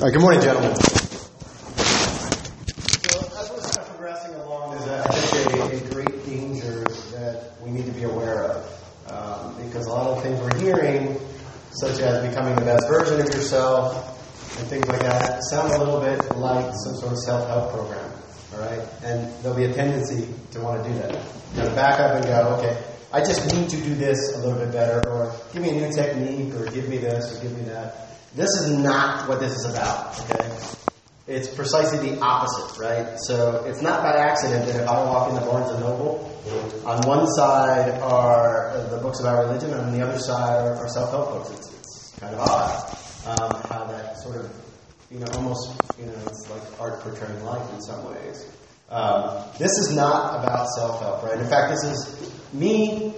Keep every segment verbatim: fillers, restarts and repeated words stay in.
All right, good morning, gentlemen. So as we're kind of progressing along, there's, a, I think, a, a great danger that we need to be aware of. Um, because a lot of the things we're hearing, such as becoming the best version of yourself and things like that, sound a little bit like some sort of self-help program. All right? And there'll be a tendency to want to do that. Kind of back up and go, okay, I just need to do this a little bit better, or give me a new technique, or give me this, or give me that. This is not what this is about, okay? It's precisely the opposite, right? So it's not by accident that if I walk into Barnes and Noble, on one side are the books about religion, and on the other side are, are self-help books. It's, it's kind of odd um, how that sort of, you know, almost, you know, it's like art portraying life in some ways. Um, this is not about self-help, right? In fact, this is me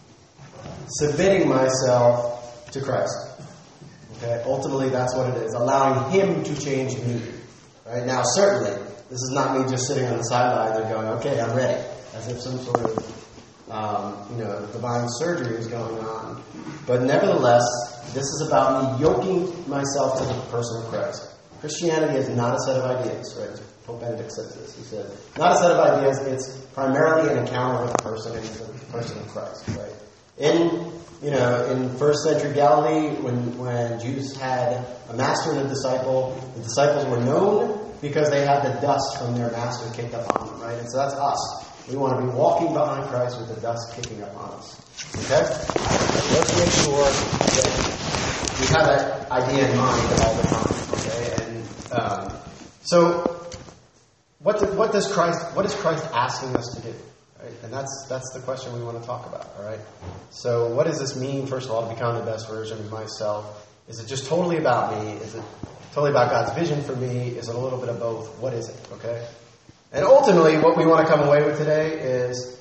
submitting myself to Christ. Okay? Ultimately, that's what it is. Allowing Him to change me. Right? Now, certainly, this is not me just sitting on the sidelines and going, okay, I'm ready. As if some sort of, um, you know, divine surgery is going on. But nevertheless, this is about me yoking myself to the person of Christ. Christianity is not a set of ideas, right? Pope Benedict says this. He said, not a set of ideas, it's primarily an encounter with a person, and the person of Christ, right? In, you know, in first century Galilee, when, when Jews had a master and a disciple, the disciples were known because they had the dust from their master kicked up on them, right? And so that's us. We want to be walking behind Christ with the dust kicking up on us. Okay? Let's make sure that we have that idea in mind all the time. Okay? And um, so, what, do, what does Christ? What is Christ asking us to do? Right? And that's that's the question we want to talk about. All right. So, what does this mean? First of all, to become the best version of myself. Is it just totally about me? Is it totally about God's vision for me? Is it a little bit of both? What is it? Okay. And ultimately, what we want to come away with today is,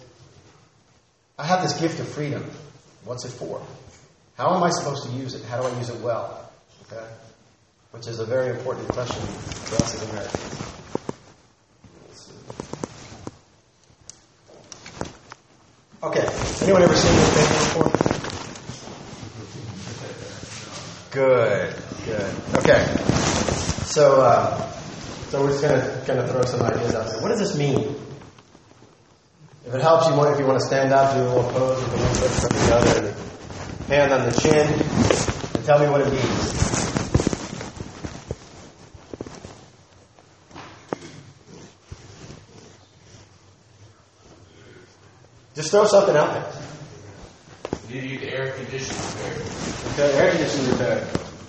I have this gift of freedom. What's it for? How am I supposed to use it? How do I use it well? Okay? Which is a very important question for us as Americans. Okay. Anyone ever seen this paper before? Good. Good. Okay. So, uh, So we're just going to kind of throw some ideas out there. What does this mean? If it helps you, want, if you want to stand up, do a little pose with one foot from the other, and hand on the chin, and tell me what it means. Just throw something out there. You need air conditioning repaired. Okay, air conditioning repaired.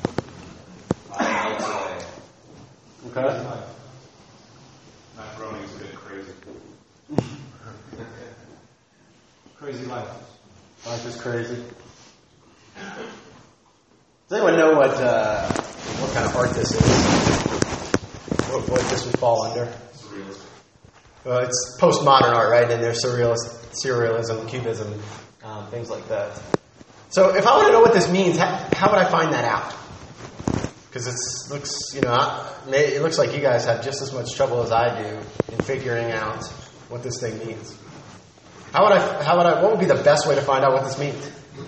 Okay. Macaroni's a bit crazy. Crazy life. Life is crazy. Does anyone know what uh, what kind of art this is? What, what this would fall under? Surrealism. Well, it's postmodern art, right? And there's surrealist, surrealism, cubism, um, things like that. So, if I want to know what this means, how, how would I find that out? Because it looks, you know, it looks like you guys have just as much trouble as I do in figuring out what this thing means. How would I? How would I? What would be the best way to find out what this means?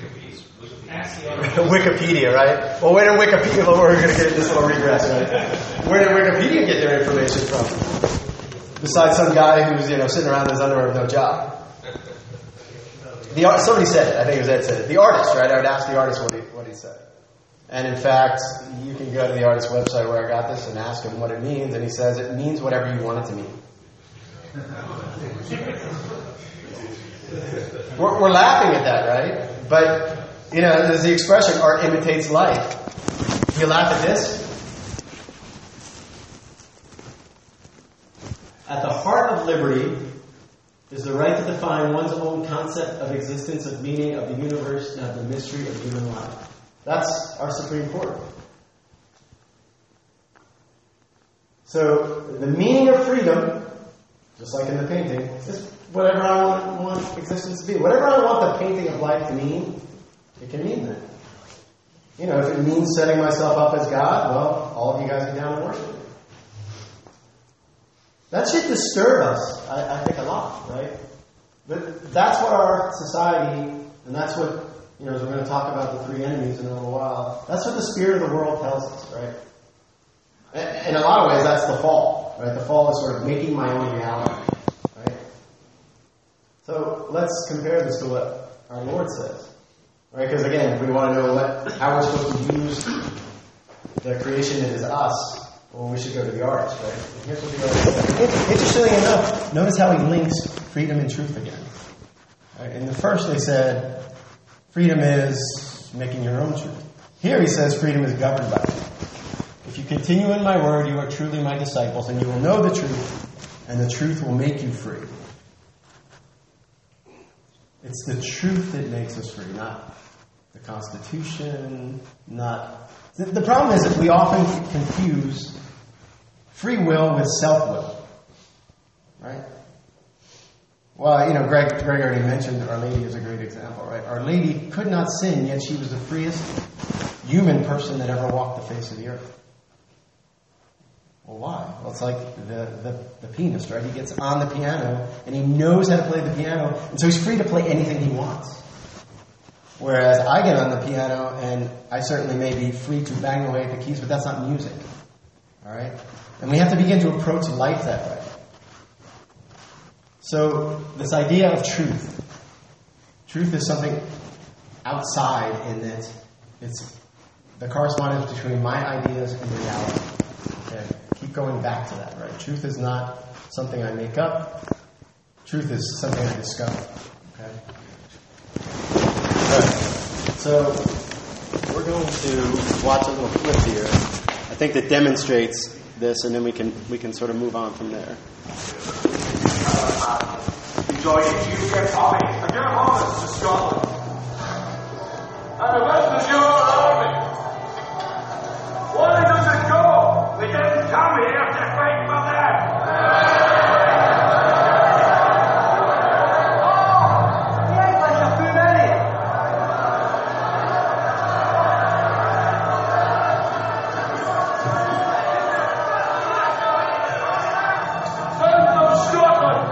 Wikipedia, right? Well, where did Wikipedia? Well, we're going to get this little regress, right? Where did Wikipedia get their information from? Besides some guy who's, you know, sitting around in his underwear with no job. The art, somebody said it. I think it was Ed said it. The artist, right? I would ask the artist what he what he said. And in fact, you can go to the artist's website where I got this and ask him what it means, and he says it means whatever you want it to mean. We're, we're laughing at that, right? But, you know, there's the expression, art imitates life. You laugh at this? At the heart of liberty is the right to define one's own concept of existence, of meaning, of the universe, and of the mystery of human life. That's our Supreme Court. So, the meaning of freedom, just like in the painting, is whatever I want, want existence to be. Whatever I want the painting of life to mean, it can mean that. You know, if it means setting myself up as God, well, all of you guys get down and worship me. That should disturb us, I, I think, a lot, right? But that's what our society, and that's what, you know, as we're going to talk about the three enemies in a little while, that's what the spirit of the world tells us, right? And in a lot of ways, that's the fall. Right? The fall is sort of making my own reality. Right? So let's compare this to what our Lord says. Right? Because again, if we want to know what, how we're supposed to use the creation that is us, well, we should go to the arch, right? And here's what the arch says. Interestingly enough, notice how he links freedom and truth again. Right? In the first, they said freedom is making your own truth. Here he says freedom is governed by truth. If you continue in my word, you are truly my disciples, and you will know the truth, and the truth will make you free. It's the truth that makes us free, not the Constitution, not... The, the problem is that we often confuse free will with self-will. Right? Well, you know, Greg, Greg already mentioned Our Lady is a great example, right? Our Lady could not sin, yet she was the freest human person that ever walked the face of the earth. Well, why? Well, it's like the, the, the pianist, right? He gets on the piano, and he knows how to play the piano, and so he's free to play anything he wants. Whereas I get on the piano, and I certainly may be free to bang away at the keys, but that's not music. All right? And we have to begin to approach life that way. So, this idea of truth. Truth is something outside in that it's the correspondence between my ideas and reality. Okay? Keep going back to that, right? Truth is not something I make up. Truth is something I discover. Okay? All right. So, we're going to watch a little clip here. I think that demonstrates this, and then we can we can sort of move on from there. Enjoy it. You get army and your honours to Scotland. And the rest is your army. Why does it go? We didn't come here to fight for them. Oh, he ain't like a fool, any. Sons of Scotland.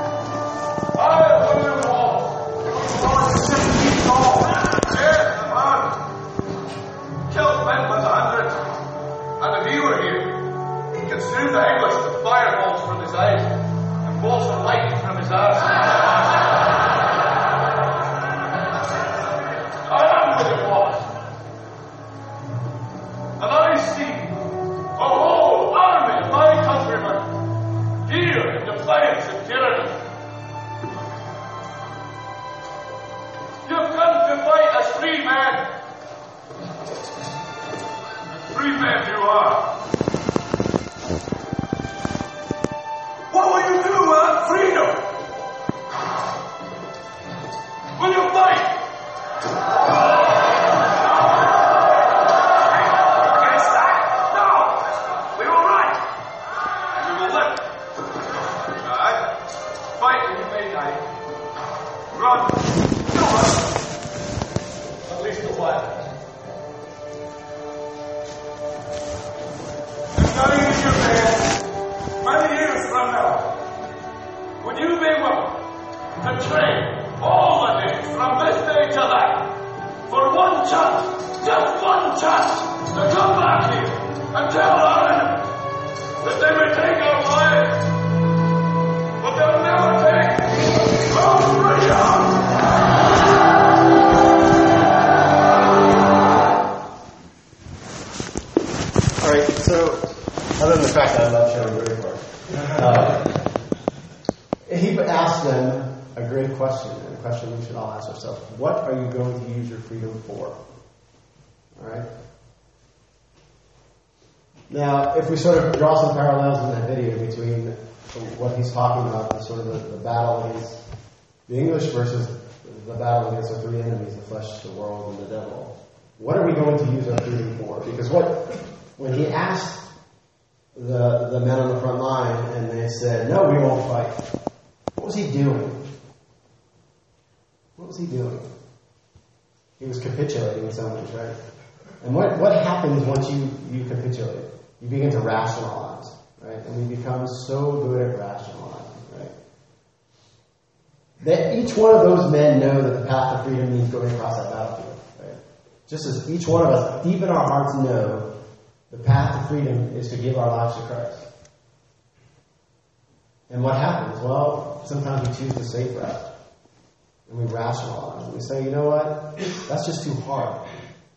What are you going to use your freedom for? All right? Now, if we sort of draw some parallels in that video between what he's talking about, the sort of the, the battle against the English versus the battle against the three enemies, the flesh, the world, and the devil. What are we going to use our freedom for? Because what, when he asked the, the men on the front line, and they said, no, we won't fight, what was he doing? What was he doing? He was capitulating in some ways, right? And what, what happens once you, you capitulate? You begin to rationalize, right? And we become so good at rationalizing, right? That each one of those men know that the path to freedom means going across that battlefield, right? Just as each one of us, deep in our hearts, know the path to that freedom is to give our lives to Christ. And what happens? Well, sometimes we choose the safe route. And we rationalize. And we say, you know what? That's just too hard.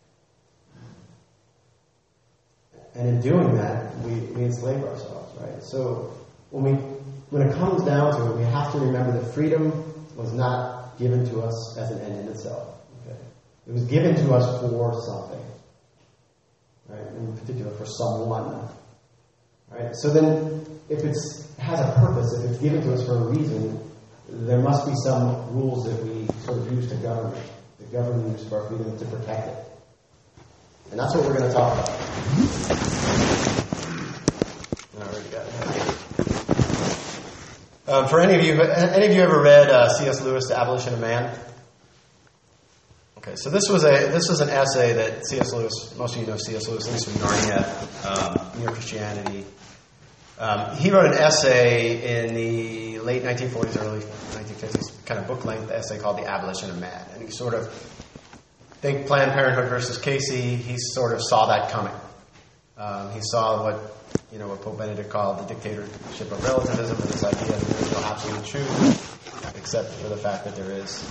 And in doing that, we, we enslave ourselves, right? So when we when it comes down to it, we have to remember that freedom was not given to us as an end in itself. Okay? It was given to us for something. Right? In particular, for someone. Right? So then, if it's, it has a purpose, if it's given to us for a reason, there must be some rules that we sort of use to govern it, to govern the use of our freedom, to protect it. And that's what we're going to talk about. I already got it. Um, for any of you, any of you ever read uh, C S Lewis' The Abolition of Man? Okay, so this was a this was an essay that C S Lewis, most of you know C S Lewis, at least from Narnia, um, Mere Christianity. Um, he wrote an essay in the late nineteen forties, early nineteen fifties, kind of book-length essay called The Abolition of Man. And he sort of, think Planned Parenthood versus Casey, he sort of saw that coming. Um, he saw what, you know, what Pope Benedict called the dictatorship of relativism, and this idea that there is no absolute truth, except for the fact that there is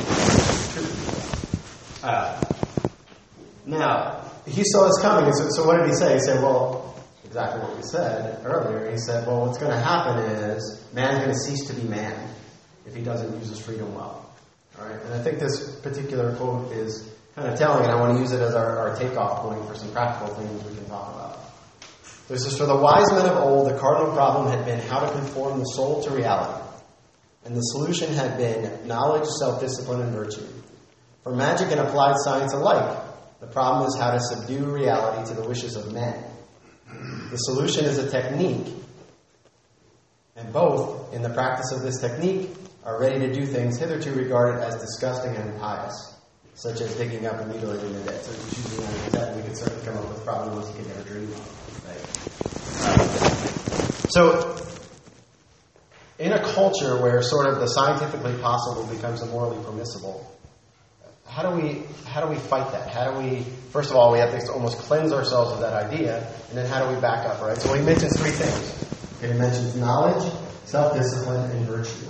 truth. Uh, now, he saw this coming, and so, so what did he say? He said, well, exactly what we said earlier. He said, well, what's going to happen is man's going to cease to be man if he doesn't use his freedom well. All right? And I think this particular quote is kind of telling, and I want to use it as our, our takeoff point for some practical things we can talk about. This is for the wise men of old, the cardinal problem had been how to conform the soul to reality. And the solution had been knowledge, self-discipline, and virtue. For magic and applied science alike, the problem is how to subdue reality to the wishes of men. The solution is a technique, and both, in the practice of this technique, are ready to do things hitherto regarded as disgusting and impious, such as digging up and mutilating the dead. So choosing an example, we could certainly come up with probably the most you could ever dream of. Right? Um, so, in a culture where sort of the scientifically possible becomes the morally permissible, how do we how do we fight that? How do we, first of all, we have to almost cleanse ourselves of that idea, and then how do we back up, right? So he mentions three things. Okay, he mentions knowledge, self-discipline, and virtue.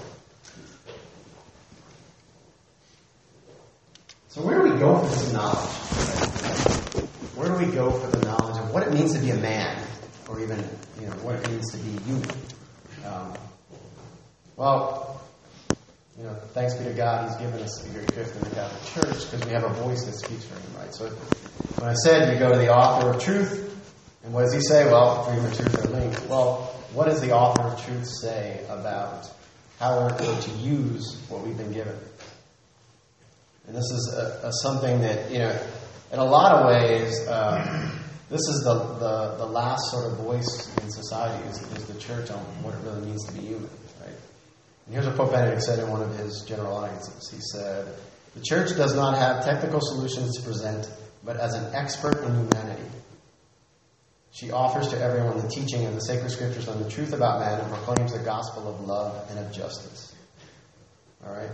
So where do we go for this knowledge? Where do we go for the knowledge of what it means to be a man, or even, you know, what it means to be human? Um, well, you know, thanks be to God, He's given us a great gift in the Catholic Church because we have a voice that speaks for Him, right? So when I said you go to the author of truth, and what does he say? Well, freedom and truth are linked. Well, what does the author of truth say about how we're going to use what we've been given? And this is a, a something that, you know, in a lot of ways, um, this is the, the, the last sort of voice in society is, is the church on what it really means to be human, right? And here's what Pope Benedict said in one of his general audiences. He said, the church does not have technical solutions to present, but as an expert in humanity. She offers to everyone the teaching of the sacred scriptures on the truth about man and proclaims the gospel of love and of justice. All right?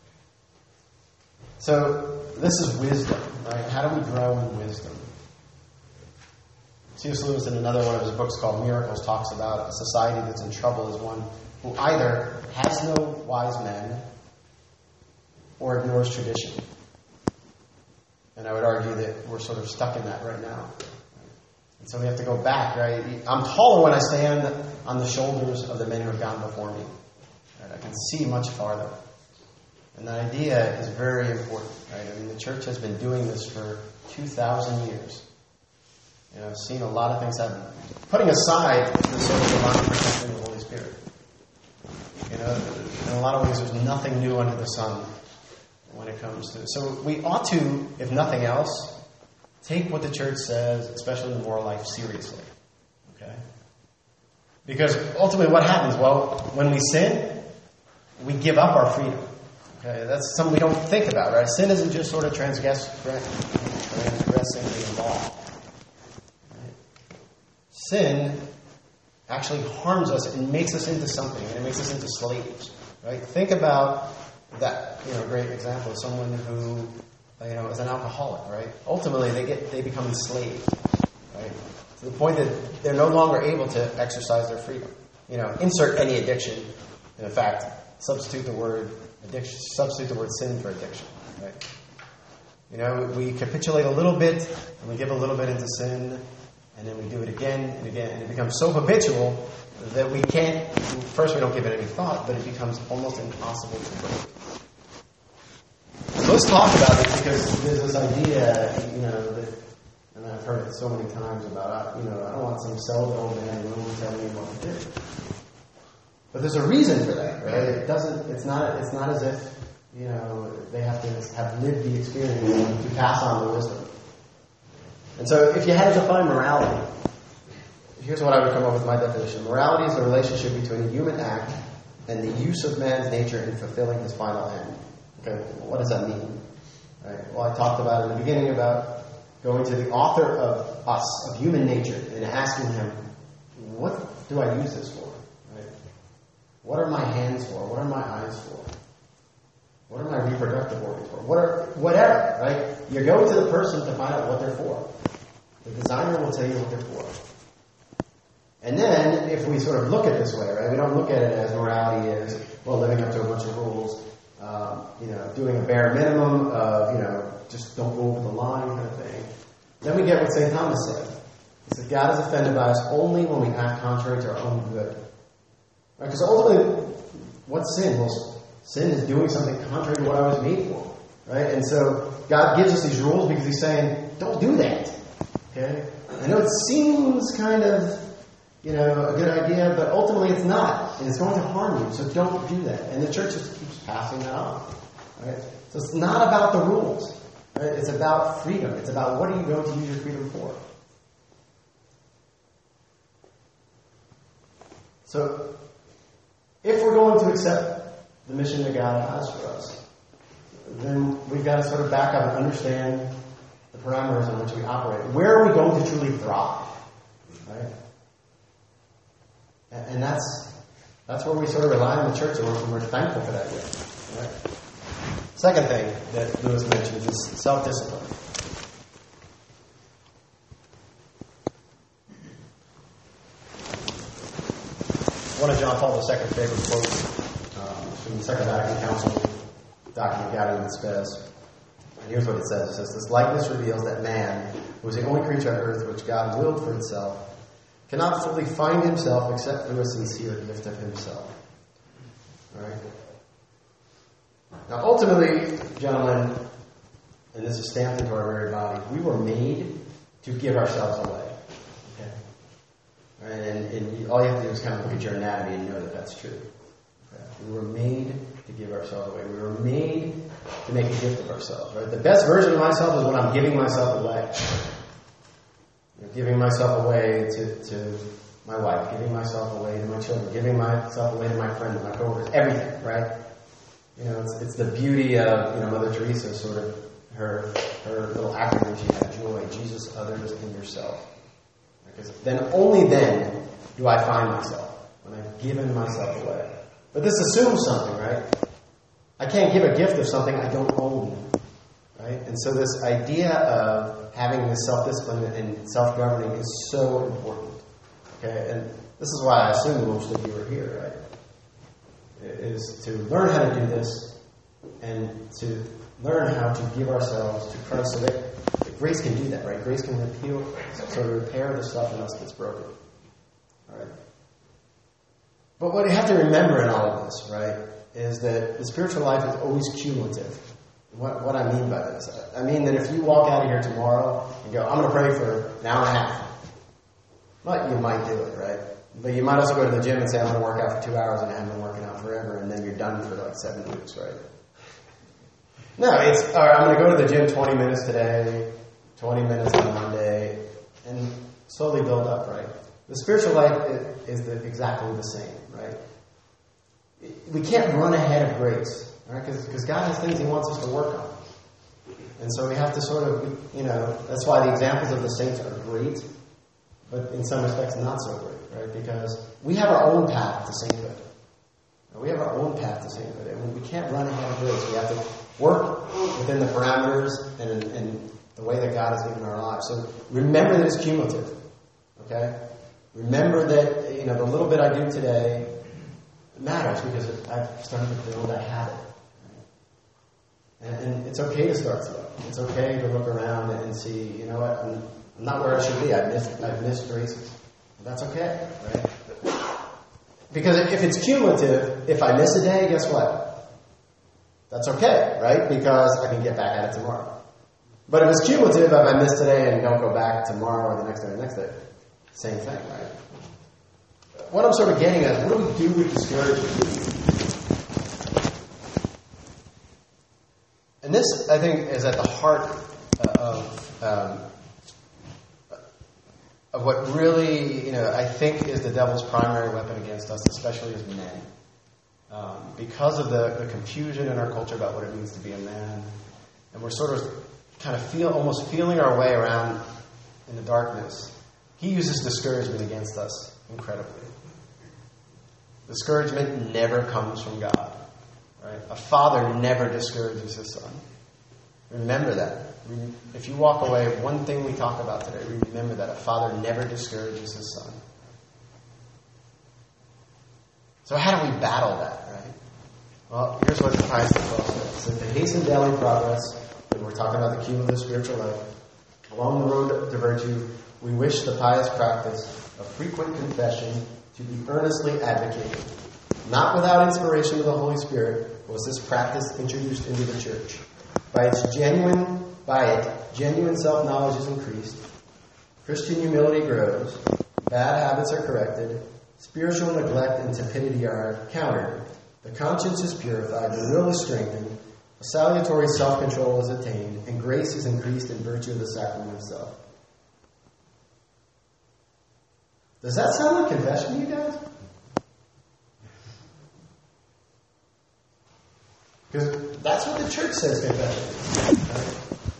So, this is wisdom, right? How do we grow in wisdom? C S Lewis, in another one of his books called Miracles, talks about a society that's in trouble as one who either has no wise men or ignores tradition. And I would argue that we're sort of stuck in that right now. And so we have to go back, right? I'm taller when I stand on the shoulders of the men who have gone before me. Right? I can see much farther. And the idea is very important, right? I mean, the church has been doing this for two thousand years. You know, I've seen a lot of things happen. Putting aside the sort of divine protection of the Holy Spirit. You know, in a lot of ways, there's nothing new under the sun when it comes to... So we ought to, if nothing else, take what the church says, especially in the moral life, seriously. Okay? Because ultimately what happens? Well, when we sin, we give up our freedom. Okay? That's something we don't think about, right? Sin isn't just sort of transgress, transgressing the law. Right? Sin actually harms us and makes us into something, and it makes us into slaves. Right? Think about that, you know, great example of someone who, you know, is an alcoholic, right? Ultimately, they get they become enslaved, right? to the point that they're no longer able to exercise their freedom. You know, insert any addiction. And in fact, substitute the word addiction, substitute the word sin for addiction. Right? You know, we capitulate a little bit, and we give a little bit into sin, and then we do it again and again, and it becomes so habitual that we can't, first we don't give it any thought, but it becomes almost impossible to break. So let's talk about this, because there's this idea, you know, that, and I've heard it so many times about, you know, I don't want some celibate old man in Rome telling me what to do. But there's a reason for that, right? It doesn't, it's not, it's not as if, you know, they have to have lived the experience to pass on the wisdom. And so if you had to define morality, here's what I would come up with my definition. Morality is the relationship between a human act and the use of man's nature in fulfilling his final end. Okay, what does that mean? Right. Well, I talked about in the beginning about going to the author of us, of human nature, and asking him, what do I use this for? Right? What are my hands for? What are my eyes for? What are my reproductive organs for? What are, whatever, right? You go to the person to find out what they're for. The designer will tell you what they're for. And then, if we sort of look at it this way, right, we don't look at it as morality is, well, living up to a bunch of rules, um, you know, doing a bare minimum of, you know, just don't go over the line kind of thing. Then we get what Saint Thomas said. He said, God is offended by us only when we act contrary to our own good. Right? Because ultimately, what's sin? Well, sin is doing something contrary to what I was made for. Right? And so, God gives us these rules because He's saying, don't do that. Okay? I know it seems kind of, you know, a good idea, but ultimately it's not. And it's going to harm you, so don't do that. And the church just keeps passing that on. Right? So it's not about the rules. Right? It's about freedom. It's about what are you going to use your freedom for. So, if we're going to accept the mission that God has for us, then we've got to sort of back up and understand the parameters in which we operate. Where are we going to truly thrive? Right? And that's that's where we sort of rely on the church, and we're, we're thankful for that gift. Right? Second thing that Lewis mentions is self-discipline. One of John Paul the Second's favorite quotes um, from the Second Vatican Council document, Gaudium et Spes. And here's what it says. It says, this likeness reveals that man, who is the only creature on earth which God willed for itself, cannot fully find himself except through a sincere gift of himself. All right? Now, ultimately, gentlemen, and this is stamped into our very body, we were made to give ourselves away. Okay? All right? And, and all you have to do is kind of look at your anatomy and know that that's true. Okay? We were made to give ourselves away. We were made to make a gift of ourselves. Right? The best version of myself is when I'm giving myself away. You know, giving myself away to, to my wife, giving myself away to my children, giving myself away to my friends, my coworkers, everything, right? You know, it's, it's the beauty of, you know, Mother Teresa, sort of her her little acronym she had, joy, Jesus, others, and yourself. Because then, only then, do I find myself, when I've given myself away. But this assumes something, right? I can't give a gift of something I don't own, right? And so this idea of having this self-discipline and self-governing is so important. Okay, and this is why I assume most of you are here, right? Is to learn how to do this and to learn how to give ourselves to Christ so that, that grace can do that, right? Grace can repeal, sort of repair the stuff in us that's broken. All right? But what you have to remember in all of this, right, is that the spiritual life is always cumulative. What, what I mean by this? I mean that if you walk out of here tomorrow and go, I'm going to pray for an hour and a half. Well, you might do it, right? But you might also go to the gym and say, I'm going to work out for two hours and I haven't been working out forever, and then you're done for like seven weeks, right? No, it's, all right, I'm going to go to the gym twenty minutes today, twenty minutes on Monday, and slowly build up, right? The spiritual life is the, exactly the same, right? We can't run ahead of grace, right? Because God has things He wants us to work on. And so we have to sort of, you know, that's why the examples of the saints are great, but in some respects not so great, right? Because we have our own path to sainthood. We have our own path to sainthood. And we can't run ahead of grace. We have to work within the parameters and, and the way that God has given our lives. So remember that it's cumulative. Okay? Remember that, you know, the little bit I do today matters because I've started to build a habit. And, and it's okay to start slow. It's okay to look around and see, you know what, I'm, I'm not where I should be. I've missed, I've missed races. That's okay, right? Because if it's cumulative, if I miss a day, guess what? That's okay, right? Because I can get back at it tomorrow. But if it's cumulative, if I miss today and don't go back tomorrow or the next day or the next day, same thing, right? What I'm sort of getting at is, what do we do with discouragement? And this, I think, is at the heart of um, of what really, you know, I think is the devil's primary weapon against us, especially as men. Um, because of the, the confusion in our culture about what it means to be a man. And we're sort of kind of feel almost feeling our way around in the darkness. He uses discouragement against us incredibly. Discouragement never comes from God. Right? A father never discourages his son. Remember that. If you walk away, one thing we talk about today, remember that. A father never discourages his son. So how do we battle that, right? Well, here's what Pius the twelfth says. So to hasten daily progress, when we're talking about the cumulative spiritual life, along the road to virtue, we wish the pious practice of frequent confession to be earnestly advocated. Not without inspiration of the Holy Spirit was this practice introduced into the church. By its genuine, by it, genuine self-knowledge is increased, Christian humility grows, bad habits are corrected, spiritual neglect and tepidity are countered, the conscience is purified, the will is strengthened, a salutary self-control is attained, and grace is increased in virtue of the sacrament of self. Does that sound like confession to you guys? Because that's what the church says confession is. Right?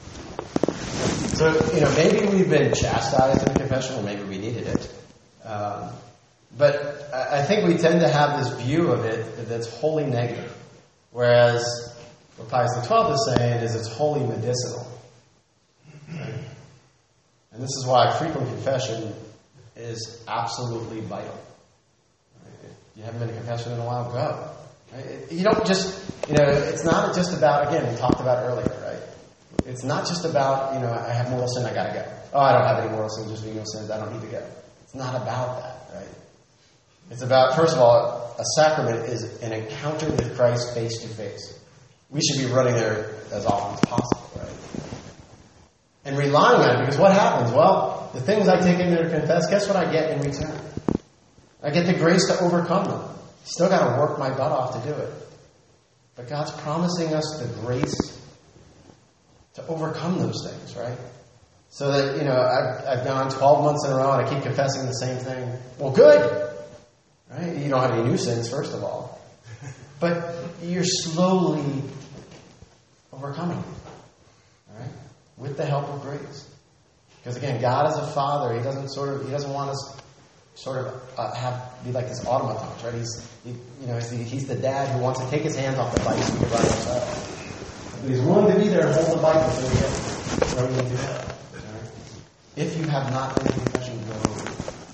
So, you know, maybe we've been chastised in the confessional, maybe we needed it. Um, but I think we tend to have this view of it that's wholly negative. Whereas what Pius the twelfth is saying is it's wholly medicinal. Right? And this is why frequent confession is absolutely vital. Right? If you haven't been to confession in a while, go. Right? You don't just, you know, it's not just about, again, we talked about earlier, right? It's not just about, you know, I have moral sin, I gotta go. Oh, I don't have any moral sins, just venial sins, I don't need to go. It's not about that, right? It's about, first of all, a sacrament is an encounter with Christ face to face. We should be running there as often as possible, right? And relying on it, because what happens? Well, the things I take in there to confess, guess what I get in return? I get the grace to overcome them. Still got to work my butt off to do it. But God's promising us the grace to overcome those things, right? So that, you know, I've, I've gone twelve months in a row and I keep confessing the same thing. Well, good. Right? You don't have any new sins, first of all. But you're slowly overcoming it. All right? With the help of grace. Because again, God is a father. He doesn't sort of, he doesn't want us sort of uh, have be like this automatons, right? He's, he, you know, he's the, he's the dad who wants to take his hands off the bike so he can ride himself. But he's willing to be there and hold the bike until we get where we need to go. Right? If you have not been to confession, go.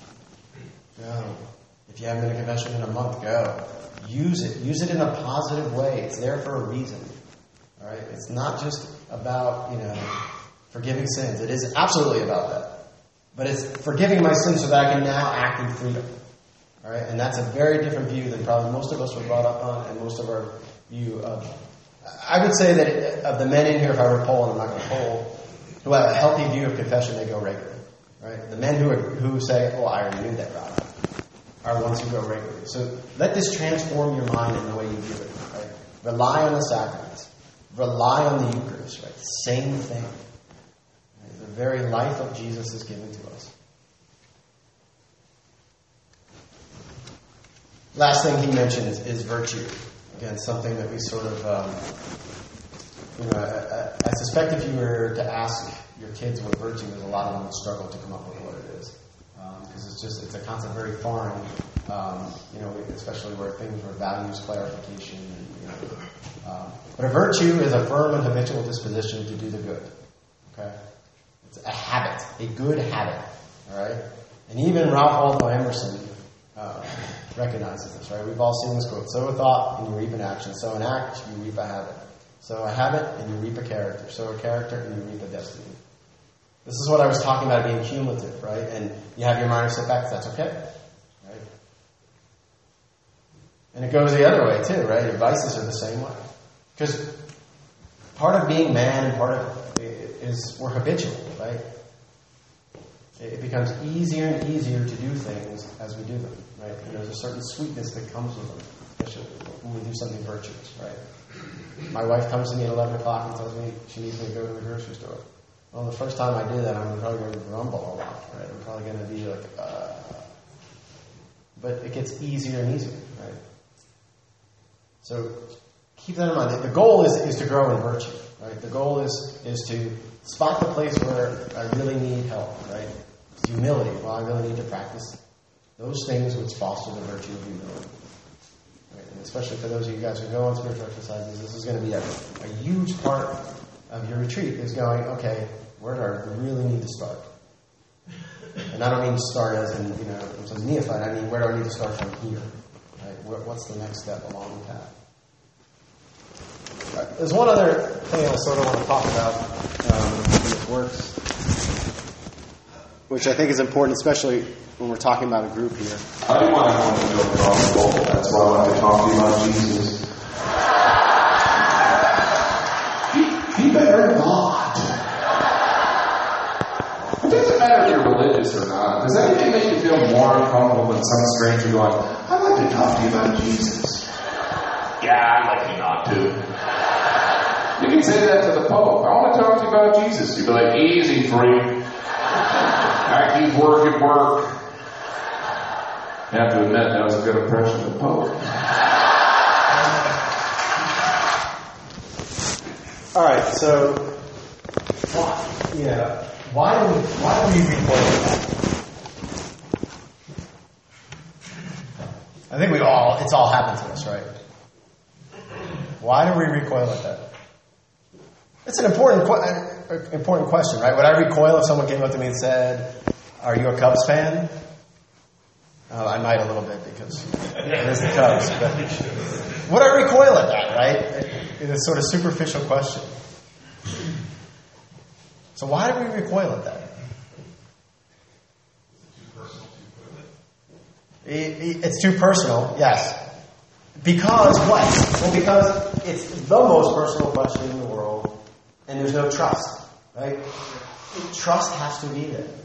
Go. If you haven't been to confession in a month, go. Use it. Use it in a positive way. It's there for a reason. All right? It's not just about, you know, forgiving sins. It is absolutely about that. But it's forgiving my sins so that I can now act in freedom. All right? And that's a very different view than probably most of us were brought up on and most of our view of. I would say that of the men in here, if I were to poll, and I'm not going to poll, who have a healthy view of confession, they go regularly. Right? The men who are, who say, oh, I already knew that, Rob, are ones who go regularly. So let this transform your mind in the way you view it. Right? Rely on the sacraments. Rely on the Eucharist. Right? Same thing. Right? The very life of Jesus is given to us. Last thing he mentions is virtue. Again, something that we sort of, um, you know, I, I suspect if you were to ask your kids what virtue is, a lot of them would struggle to come up with what it is. Because um, it's just, it's a concept very foreign, um, you know, especially where things were values clarification. And, you know, um, but a virtue is a firm and habitual disposition to do the good. Okay? It's a habit, a good habit. All right? And even Ralph Waldo Emerson uh, recognizes this, right? We've all seen this quote: sow a thought and you reap an action. Sow an act, you reap a habit. Sow a habit and you reap a character. Sow a character and you reap a destiny. This is what I was talking about being cumulative, right? And you have your minor setbacks, that's okay. Right? And it goes the other way too, right? Your vices are the same way. Because part of being man and part of it is we're habitual, right? It becomes easier and easier to do things as we do them, right? And there's a certain sweetness that comes with them, especially when we do something virtuous, right? My wife comes to me at eleven o'clock and tells me she needs me to go to the grocery store. Well, the first time I do that, I'm probably going to grumble a lot, right? I'm probably going to be like, uh... But it gets easier and easier, right? So keep that in mind. The goal is, is to grow in virtue, right? The goal is, is to spot the place where I really need help, right? It's humility. Well, I really need to practice those things which foster the virtue of humility. Right? And especially for those of you guys who go on spiritual exercises, this is going to be a, a huge part of your retreat, is going, okay, where do I really need to start? And I don't mean to start as in, you know, as a neophyte. I mean, where do I need to start from here? Right? What's the next step along the path? Right. There's one other thing I sort of want to talk about um, in this works, which I think is important, especially when we're talking about a group here. I didn't want everyone to know the gospel. That's why I wanted to talk to you about Jesus. He, he better not. It doesn't matter if you're religious or not. Does anything make you feel more uncomfortable than some stranger going, I'd like to talk to you about Jesus? Yeah, I'd like you not to. You can say that to the Pope. I want to talk to you about Jesus. You'd be like, easy, freak. I keep work at work. You have to admit, that was a good impression of the Pope. All right, so, why, you know, why do we, why do we recoil at that? I think we all, it's all happened to us, right? Why do we recoil at that? It's an important, important question, right? Would I recoil if someone came up to me and said, are you a Cubs fan? Uh, I might a little bit because it is the Cubs. But would I recoil at that, right? It's a sort of superficial question. So why do we recoil at that? It's too personal, yes. Because what? Well, because it's the most personal question in the world, and there's no trust, right? Trust has to be there.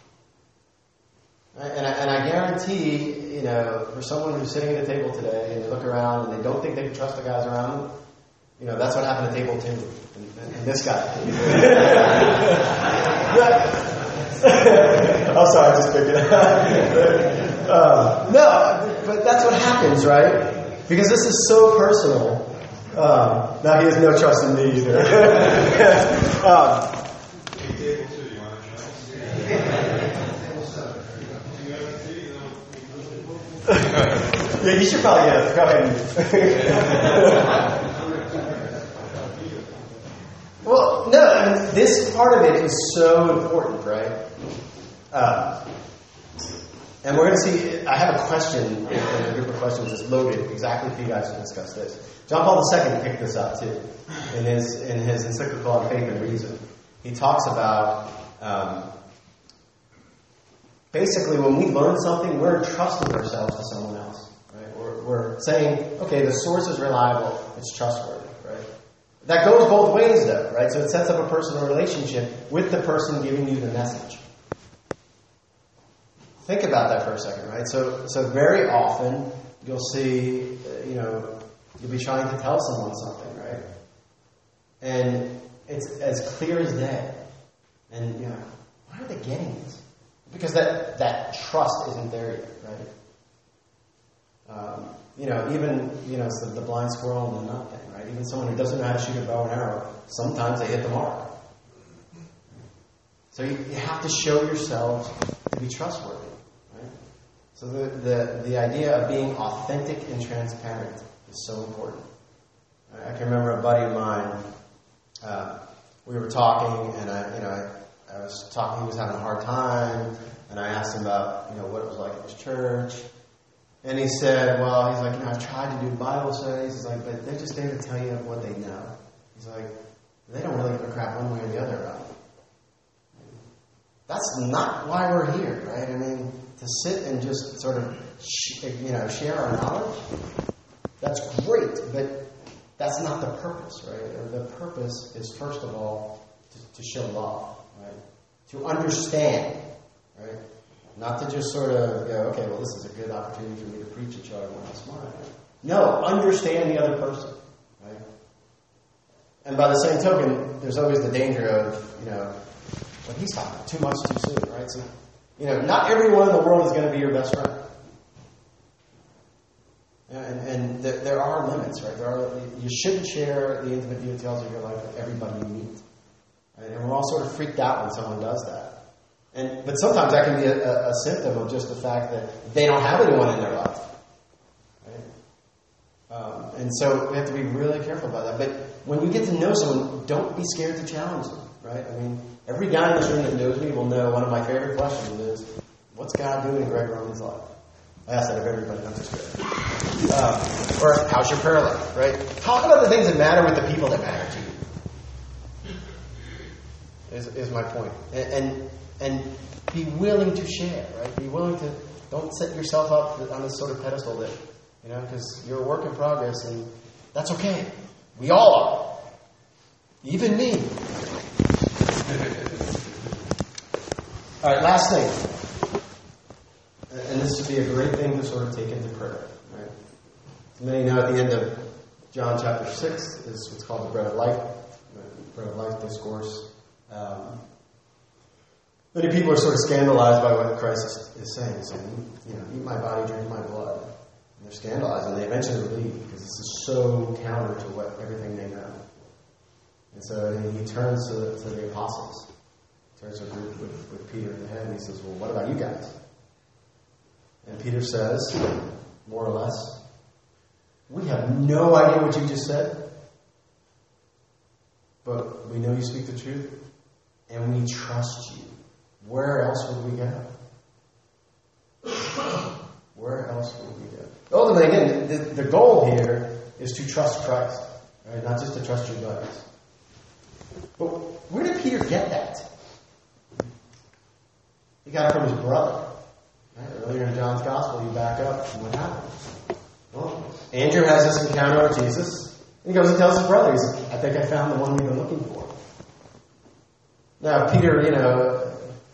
And I, and I guarantee, you know, for someone who's sitting at a table today and they look around and they don't think they can trust the guys around them, you know, that's what happened at table two. And, and this guy. I'm sorry, I just picked it up. um, no, but that's what happens, right? Because this is so personal. Um, now he has no trust in me either. um, yeah, you should probably get it. Go ahead. Well, no, I mean, this part of it is so important, right? Uh, and we're going to see, I have a question, in a group of questions that's loaded exactly for you guys to discuss this. John Paul the Second picked this up too, in his in his encyclical on faith and reason. He talks about, um, basically when we learn something, we're entrusting ourselves to someone else. Right? We're, we're saying, okay, the source is reliable, it's trustworthy. Right? That goes both ways though, right? So it sets up a personal relationship with the person giving you the message. Think about that for a second, right? So, so very often you'll see, uh, you know, you'll be trying to tell someone something, right? And it's as clear as day. And, you know, why are they getting this? Because that, that trust isn't there yet, right? Um, you know, even, you know, it's the, the blind squirrel and the nut thing, right? Even someone who doesn't know how to shoot a bow and arrow, sometimes they hit the mark. So you, you have to show yourselves to be trustworthy. So the, the, the idea of being authentic and transparent is so important. I can remember a buddy of mine, uh, we were talking, and I, you know, I, I was talking, he was having a hard time, And I asked him about, you know, what it was like at his church. And he said, well, he's like, you know, I've tried to do Bible studies. He's like, but they're just there to tell you what they know. He's like, they don't really give a crap one way or the other about it. That's not why we're here, right? I mean, to sit and just sort of, sh- you know, share our knowledge, that's great, but that's not the purpose, right? Or the purpose is, first of all, to, to show love, right? To understand, right? Not to just sort of go, okay, well, this is a good opportunity for me to preach at you when I'm smart. Right? No, understand the other person, right? And by the same token, there's always the danger of, you know, but he's talking too much too soon, right? So, you know, not everyone in the world is going to be your best friend. And, and there, there are limits, right? There are, you shouldn't share the intimate details of your life with everybody you meet. Right? And we're all sort of freaked out when someone does that. And But sometimes that can be a, a, a symptom of just the fact that they don't have anyone in their life. Right? Um, and so we have to be really careful about that. But when you get to know someone, don't be scared to challenge them. Right? I mean, every guy in this room that knows me will know one of my favorite questions is, what's God doing in Greg Roman's life? I ask that of everybody, not just Greg. Um, or, how's your prayer life? Right? Talk about the things that matter with the people that matter to you. Is, is my point. And, and and be willing to share, right? Be willing to, don't set yourself up on this sort of pedestal that, you know, because you're a work in progress, and that's okay. We all are. Even me. All right, last thing. And this would be a great thing to sort of take into prayer. Right? As many know, at the end of John chapter six is what's called the Bread of Life, Bread of Life discourse. Um, many people are sort of scandalized by what Christ is, is saying. So, you know, eat my body, drink my blood. And they're scandalized, and they eventually leave because this is so counter to what everything they know. And so he turns to the, to the apostles. Turns to a group with, with Peter in the head, and he says, well, what about you guys? And Peter says, more or less, we have no idea what you just said, but we know you speak the truth, and we trust you. Where else would we go? Where else would we go? Ultimately, again, the, the goal here is to trust Christ, right? Not just to trust your buddies. But where did Peter get that? He got it from his brother. Right? Earlier in John's Gospel, you back up, and what happened? Well, Andrew has this encounter with Jesus, and he goes and tells his brother, he says, I think I found the one we've been looking for. Now, Peter, you know,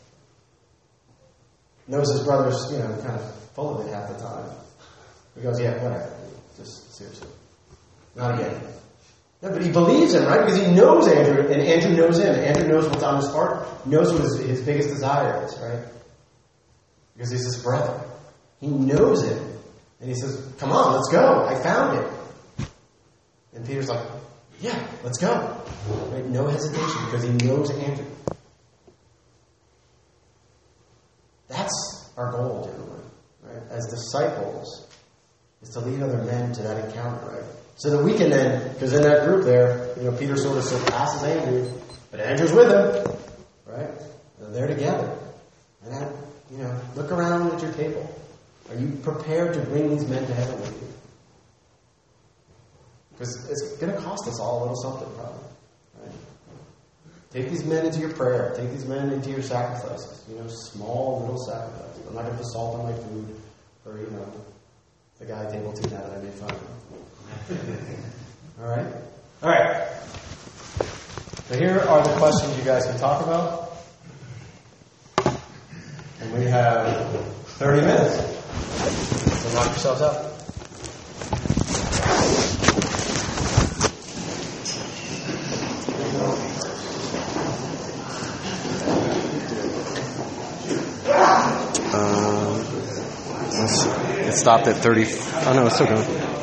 knows his brother's, you know, kind of full of it half the time. He goes, yeah, whatever. Just seriously. Not again. No, but he believes him, right? Because he knows Andrew, and Andrew knows him. Andrew knows what's on his heart, knows what his, his biggest desire is, right? Because he's his brother. He knows him. And he says, come on, let's go. I found it. And Peter's like, yeah, let's go. Right? No hesitation, because he knows Andrew. That's our goal, gentlemen. Right? As disciples, is to lead other men to that encounter, right? So that we can then, because in that group there, you know, Peter sort of surpasses Andrew, but Andrew's with him, right? They're there together. And then, you know, look around at your table. Are you prepared to bring these men to heaven with you? Because it's going to cost us all a little something, probably. Right? Take these men into your prayer. Take these men into your sacrifices. You know, small little sacrifices. I'm not going to put salt on my food, or, you know, the guy at table two now that I made fun of him. All right? All right. So here are the questions you guys can talk about. And we have thirty minutes. So knock yourselves out. Um, it stopped at thirty. Oh no, it's still going.